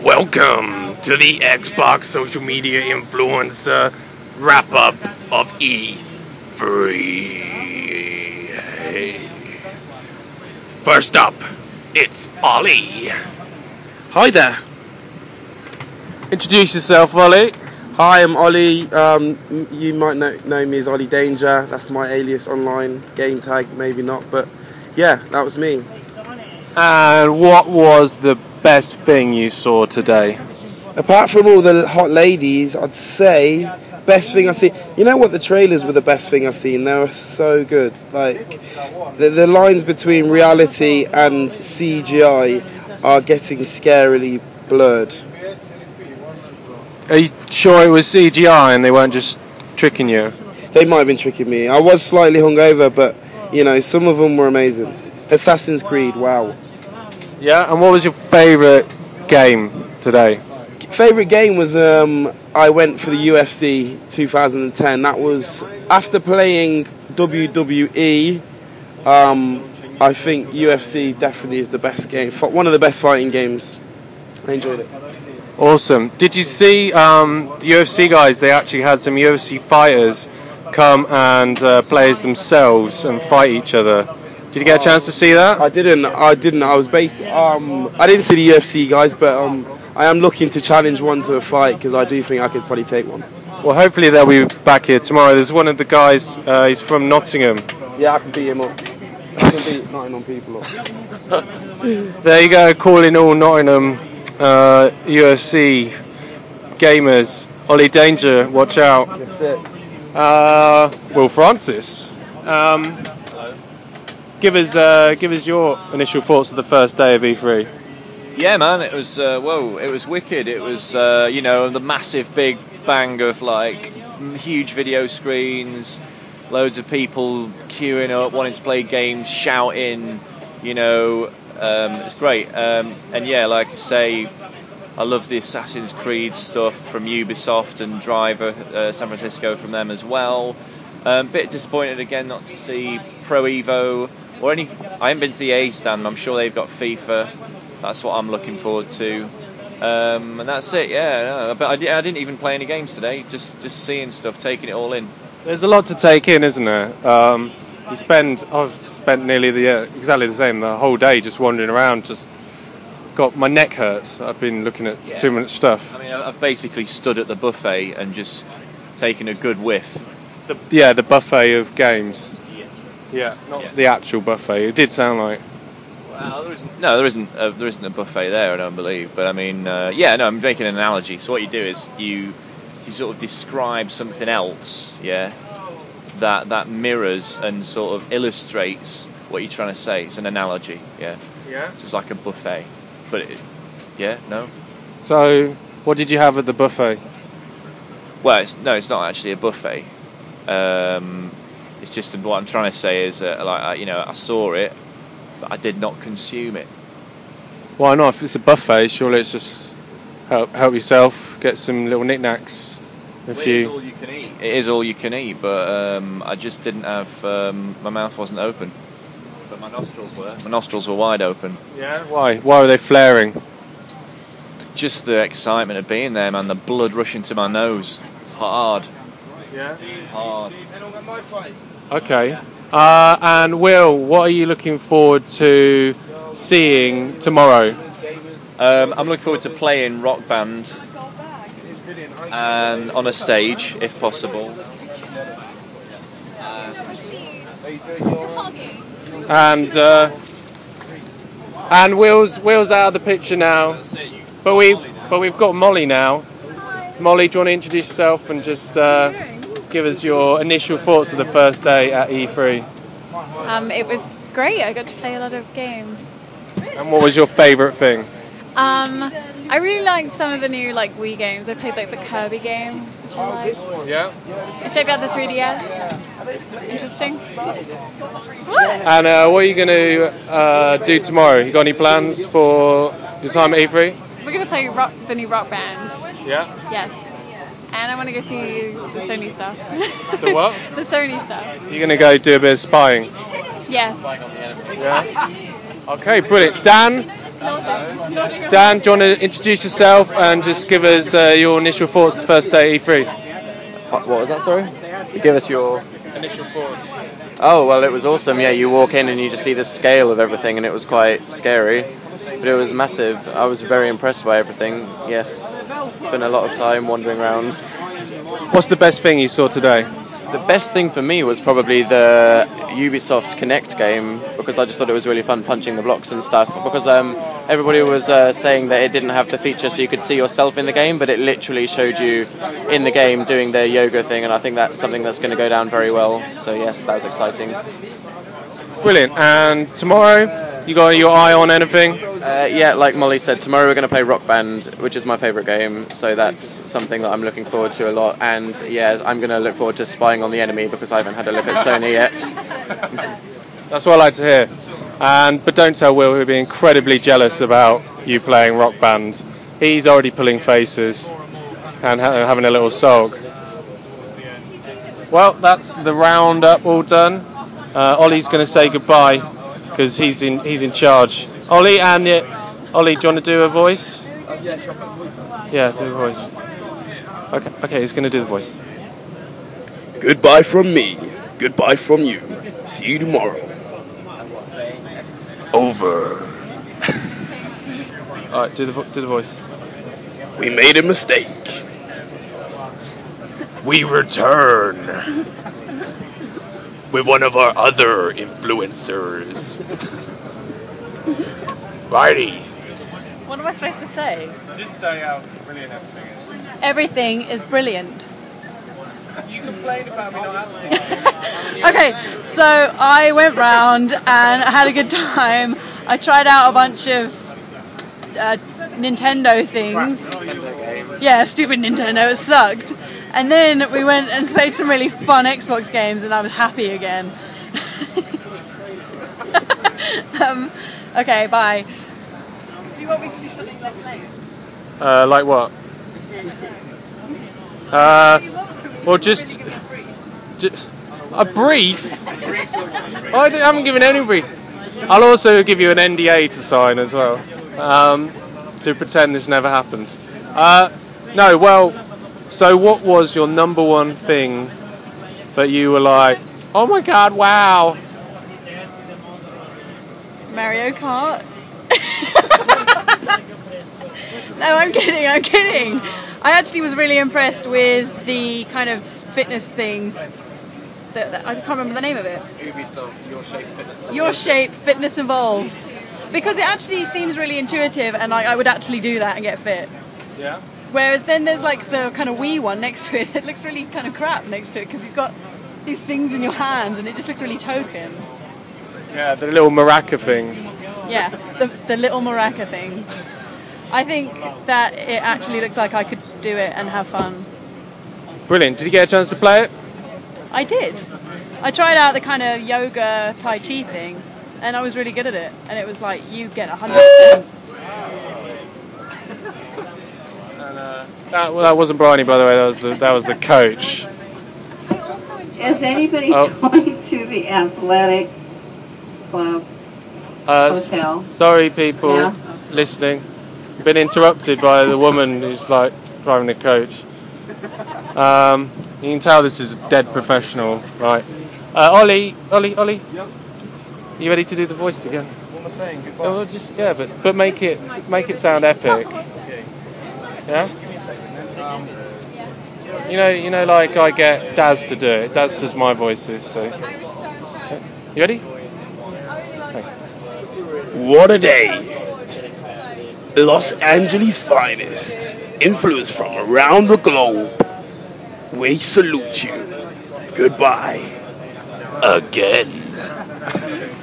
Welcome to the Xbox social media influencer wrap-up of E3. First up, it's Ollie. Hi there. Introduce yourself, Ollie. Hi, I'm Ollie. You might know me as Ollie Danger. That's my alias online. Game tag, maybe not, but yeah, that was me. And what was the best thing you saw today? Apart from all the hot ladies, I'd say best thing I see. You know what? The trailers were the best thing I've seen. They were so good. Like the lines between reality and CGI are getting scarily blurred. Are you sure it was CGI and they weren't just tricking you? They might have been tricking me. I was slightly hungover, but you know, some of them were amazing. Assassin's Creed, wow. Yeah, and what was your favourite game today? Favourite game was I went for the UFC 2010. That was after playing WWE. I think UFC definitely is the best game, one of the best fighting games. I enjoyed it. Awesome. Did you see the UFC guys? They actually had some UFC fighters come and play as themselves and fight each other. Did you get a chance to see that? I didn't. I was based. I didn't see the UFC guys, but I am looking to challenge one to a fight because I do think I could probably take one. Well, hopefully they'll be back here tomorrow. There's one of the guys. He's from Nottingham. Yeah, I can beat him up. I can beat Nottingham people up. There you go, calling all Nottingham UFC gamers. Ollie Danger, watch out. That's it. Will Francis, give us your initial thoughts of the first day of E3. Yeah, man, it was it was wicked. It was the massive big bang of like huge video screens, loads of people queuing up, wanting to play games, shouting. It's great. And yeah, like I say, I love the Assassin's Creed stuff from Ubisoft and Driver San Francisco from them as well. Bit disappointed again not to see Pro Evo or any. I haven't been to the A stand. I'm sure they've got FIFA. That's what I'm looking forward to. And that's it. Yeah, but I didn't even play any games today. Just seeing stuff, taking it all in. There's a lot to take in, isn't there? I've spent nearly exactly the same the whole day just wandering around. Just got my neck hurts. I've been looking at too much stuff. I mean, I've basically stood at the buffet and just taken a good whiff. The buffet of games. Yeah, not the actual buffet. It did sound like. Well, there isn't a buffet there, I don't believe. But I mean, I'm making an analogy. So what you do is you sort of describe something else, that mirrors and sort of illustrates what you're trying to say. It's an analogy, just like a buffet. But no. So, what did you have at the buffet? Well, it's not actually a buffet. It's just what I'm trying to say is I saw it, but I did not consume it. Why not? If it's a buffet, surely it's just help yourself, get some little knickknacks. It is all you can eat. It is all you can eat, but I just didn't have. My mouth wasn't open, but my nostrils were. My nostrils were wide open. Yeah. Why? Why were they flaring? Just the excitement of being there, man. The blood rushing to my nose, hard. Yeah. Hard. Okay. And Will, what are you looking forward to seeing tomorrow? I'm looking forward to playing Rock Band and on a stage, if possible. And Will's out of the picture now, but we've got Molly now. Molly, do you want to introduce yourself and just give us your initial thoughts of the first day at E3? It was great. I got to play a lot of games. And what was your favourite thing? I really liked some of the new Wii games. I played the Kirby game, which I liked. Yeah. I checked out the 3DS. Interesting. What? And what are you going to do tomorrow? You got any plans for your time at E3? We're going to play the new Rock Band. Yeah. Yes. And I want to go see the Sony stuff. The what? The Sony stuff. You're going to go do a bit of spying? Yes. Yeah. Okay, brilliant. Dan, Dan, do you want to introduce yourself and just give us your initial thoughts the first day at E3? What was that, sorry? Give us your... Initial thoughts. Oh, well, it was awesome. Yeah, you walk in and you just see the scale of everything, and it was quite scary. But it was massive. I was very impressed by everything, yes. Spent a lot of time wandering around. What's the best thing you saw today? The best thing for me was probably the Ubisoft Connect game, because I just thought it was really fun punching the blocks and stuff, because everybody was saying that it didn't have the feature so you could see yourself in the game, but it literally showed you in the game doing the yoga thing, and I think that's something that's going to go down very well. So yes, that was exciting. Brilliant. And tomorrow, you got your eye on anything? Yeah, like Molly said, tomorrow we're going to play Rock Band, which is my favourite game, so that's something that I'm looking forward to a lot. And yeah, I'm going to look forward to spying on the enemy, because I haven't had a look at Sony yet. That's what I like to hear. But don't tell Will, he'll be incredibly jealous about you playing Rock Band. He's already pulling faces and having a little sulk. Well, that's the roundup all done. Ollie's going to say goodbye because he's in charge. Ollie, Ollie, do you want to do a voice? Yeah, do a voice. Okay, he's going to do the voice. Goodbye from me. Goodbye from you. See you tomorrow. Over. Alright, do the voice. We made a mistake. We return with one of our other influencers. Righty. What am I supposed to say? Just say how brilliant everything is. Everything is brilliant. You complained about me not asking. Okay, so I went round and I had a good time. I tried out a bunch of Nintendo things. Yeah, stupid Nintendo, it sucked. And then we went and played some really fun Xbox games and I was happy again. Okay, bye. Do you want me to do something less late? Like what? Well, just a brief. I haven't given any brief. I'll also give you an NDA to sign as well, to pretend this never happened. No, well, so what was your number one thing that you were like, oh my god, wow? Mario Kart? No, I'm kidding. I actually was really impressed with the kind of fitness thing. I can't remember the name of it. Ubisoft, Your Shape Fitness Involved. Because it actually seems really intuitive and I would actually do that and get fit. Yeah. Whereas then there's like the kind of Wii one next to it. It looks really kind of crap next to it because you've got these things in your hands and it just looks really token. Yeah, the little maraca things. Yeah, the little maraca things. I think that it actually looks like I could do it and have fun. Brilliant. Did you get a chance to play it? I did. I tried out the kind of yoga Tai Chi thing and I was really good at it. And it was like, you get 100%. That wasn't Bryony, by the way. That was the coach. Is anybody going to the athletic club hotel? Sorry, people listening. Been interrupted by the woman who's like driving the coach. You can tell this is a dead professional, right? Ollie. You ready to do the voice again? What am I saying? Goodbye. Oh, but make it sound epic. Yeah. You know, like I get Daz to do it. Daz does my voices. So, you ready? What a day. Los Angeles' finest, influence from around the globe. We salute you. Goodbye. Again.